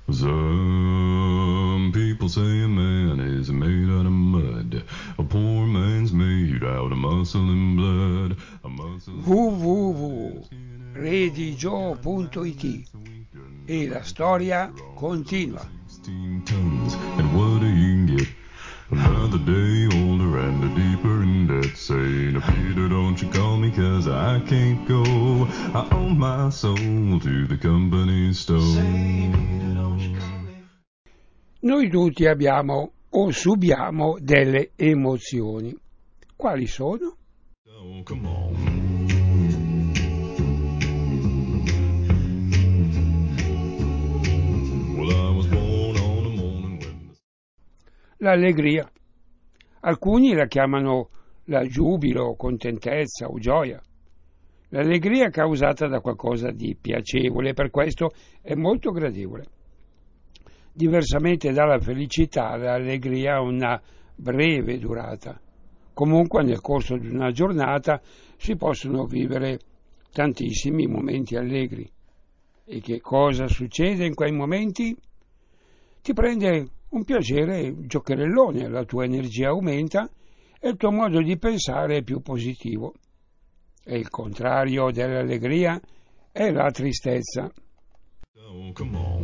Some people say a man is made out of mud. A poor man's made out of muscle and blood. www.redigio.it e la storia continua. 16 tons, and what do you get? Another day older and a deeper in debt. Saying, Peter, don't you call me, 'cause I can't go. I owe my soul to the company store. Noi tutti abbiamo o subiamo delle emozioni. Quali sono? Oh, come on. Well, I was born on a morning when L'allegria. Alcuni la chiamano la giubilo, contentezza o gioia. L'allegria è causata da qualcosa di piacevole, per questo è molto gradevole. Diversamente dalla felicità, l'allegria ha una breve durata. Comunque nel corso di una giornata si possono vivere tantissimi momenti allegri. E che cosa succede in quei momenti? Ti prende un piacere giocherellone, la tua energia aumenta e il tuo modo di pensare è più positivo. E il contrario dell'allegria è la tristezza. oh, come on.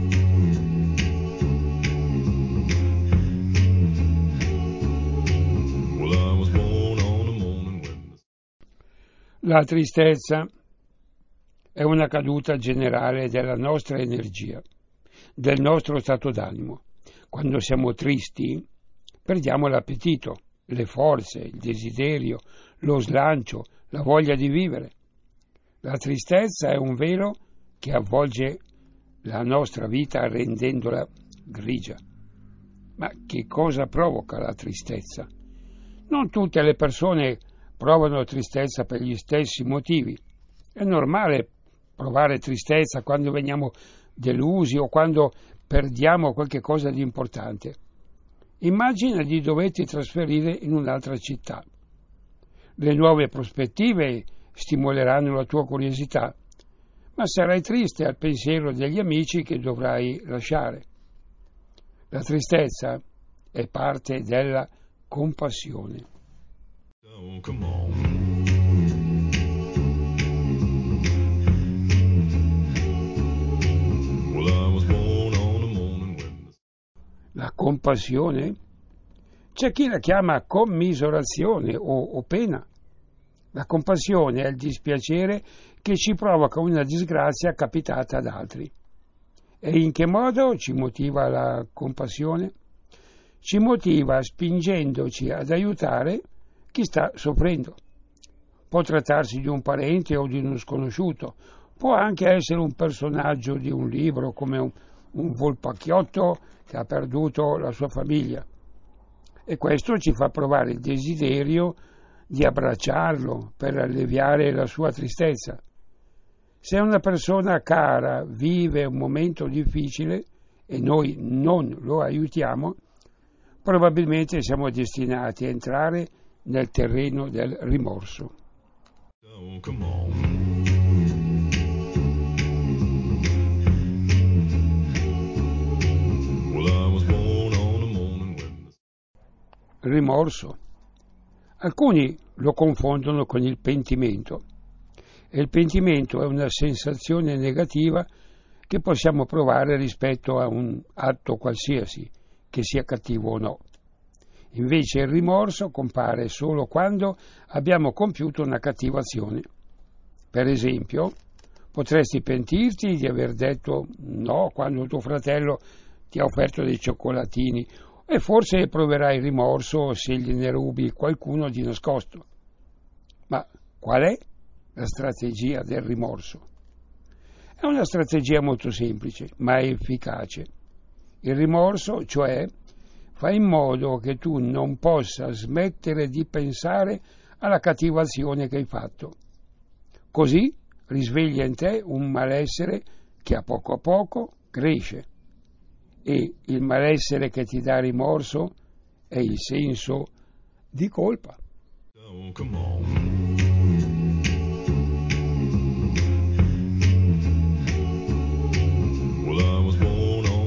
Well, I was born on a morning when La tristezza è una caduta generale della nostra energia, del nostro stato d'animo. Quando siamo tristi, perdiamo l'appetito, le forze, il desiderio, lo slancio, la voglia di vivere. La tristezza è un velo che avvolge la nostra vita rendendola grigia. Ma che cosa provoca la tristezza? Non tutte le persone provano tristezza per gli stessi motivi. È normale provare tristezza quando veniamo delusi o quando perdiamo qualche cosa di importante. Immagina di doverti trasferire in un'altra città. Le nuove prospettive stimoleranno la tua curiosità, ma sarai triste al pensiero degli amici che dovrai lasciare. La tristezza è parte della compassione. oh, come on. Well, I was born on a morning when La compassione? C'è chi la chiama commiserazione o pena. La compassione è il dispiacere che ci provoca una disgrazia capitata ad altri. E in che modo ci motiva la compassione? Ci motiva spingendoci ad aiutare chi sta soffrendo. Può trattarsi di un parente o di uno sconosciuto, può anche essere un personaggio di un libro come un volpacchiotto che ha perduto la sua famiglia. E questo ci fa provare il desiderio di abbracciarlo per alleviare la sua tristezza. Se una persona cara vive un momento difficile e noi non lo aiutiamo, probabilmente siamo destinati a entrare nel terreno del rimorso. oh, come on. Well, I was born on a morning when Rimorso. Alcuni lo confondono con il pentimento. E il pentimento è una sensazione negativa che possiamo provare rispetto a un atto qualsiasi, che sia cattivo o no. Invece il rimorso compare solo quando abbiamo compiuto una cattiva azione. Per esempio, potresti pentirti di aver detto no quando tuo fratello ti ha offerto dei cioccolatini e forse proverai rimorso se gliene rubi qualcuno di nascosto. Ma qual è la strategia del rimorso? È una strategia molto semplice, ma efficace. Il rimorso, cioè, fa in modo che tu non possa smettere di pensare alla cattiva azione che hai fatto. Così risveglia in te un malessere che a poco cresce. E il malessere che ti dà rimorso è il senso di colpa. oh, come on. Well, I was born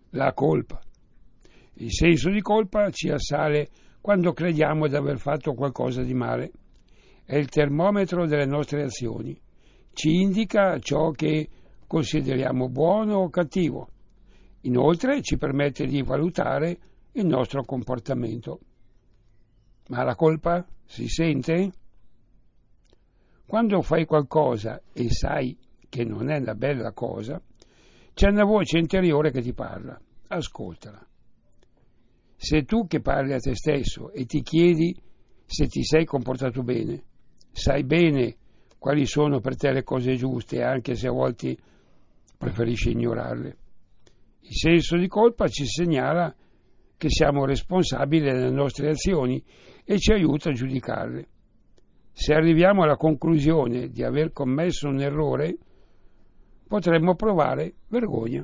La colpa. Il senso di colpa ci assale quando crediamo di aver fatto qualcosa di male. È il termometro delle nostre azioni. Ci indica ciò che consideriamo buono o cattivo. Inoltre ci permette di valutare il nostro comportamento. Ma la colpa si sente? Quando fai qualcosa e sai che non è una bella cosa, c'è una voce interiore che ti parla. Ascoltala. Se tu che parli a te stesso e ti chiedi se ti sei comportato bene, sai bene quali sono per te le cose giuste, anche se a volte preferisci ignorarle. Il senso di colpa ci segnala che siamo responsabili delle nostre azioni e ci aiuta a giudicarle. Se arriviamo alla conclusione di aver commesso un errore, potremmo provare vergogna.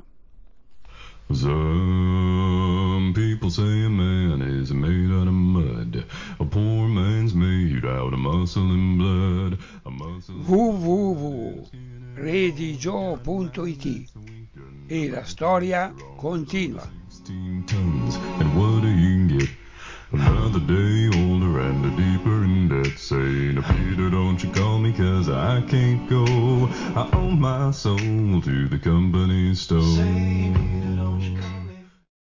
Some people say a man is made out of mud. A poor man's made out of muscle and blood. www.redigio.it E la storia continua. 16 tons, and what do you get? Another day older and deeper in debt. Saying, Peter, don't you call me 'cause I can't go. I owe my soul to the company store. Say, Peter, don't you call me.